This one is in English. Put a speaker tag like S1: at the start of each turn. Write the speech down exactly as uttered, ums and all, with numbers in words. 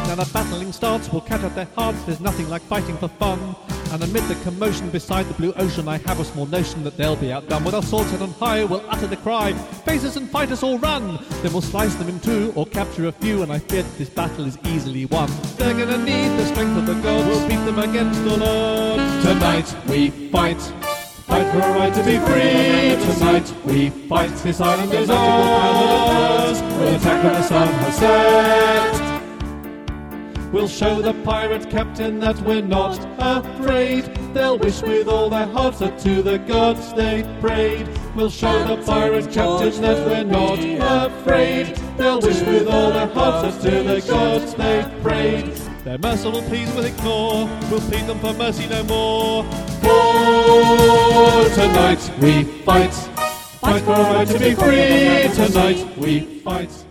S1: and a battling starts, we'll catch up their hearts, there's nothing like fighting for fun. And amid the commotion beside the blue ocean, I have a small notion that they'll be outdone. With our swords set on high, we'll utter the cry, face us and fight us all run. Then we'll slice them in two, or capture a few, and I fear that this battle is easily won. They're gonna need the strength of the gods, we'll beat them against the Lord. Tonight we fight, fight for a right to be free. Tonight we fight, this island is ours. We'll attack when the sun has set. We'll show the pirate captain that we're not afraid. They'll wish with all their hearts that to the gods they prayed. We'll show the pirate captain that we're not afraid. They'll wish with all their hearts that to the gods they prayed. Their merciful pleas we'll ignore, we'll plead them for mercy no more. For tonight we fight, fight for a right to be free. Tonight we fight.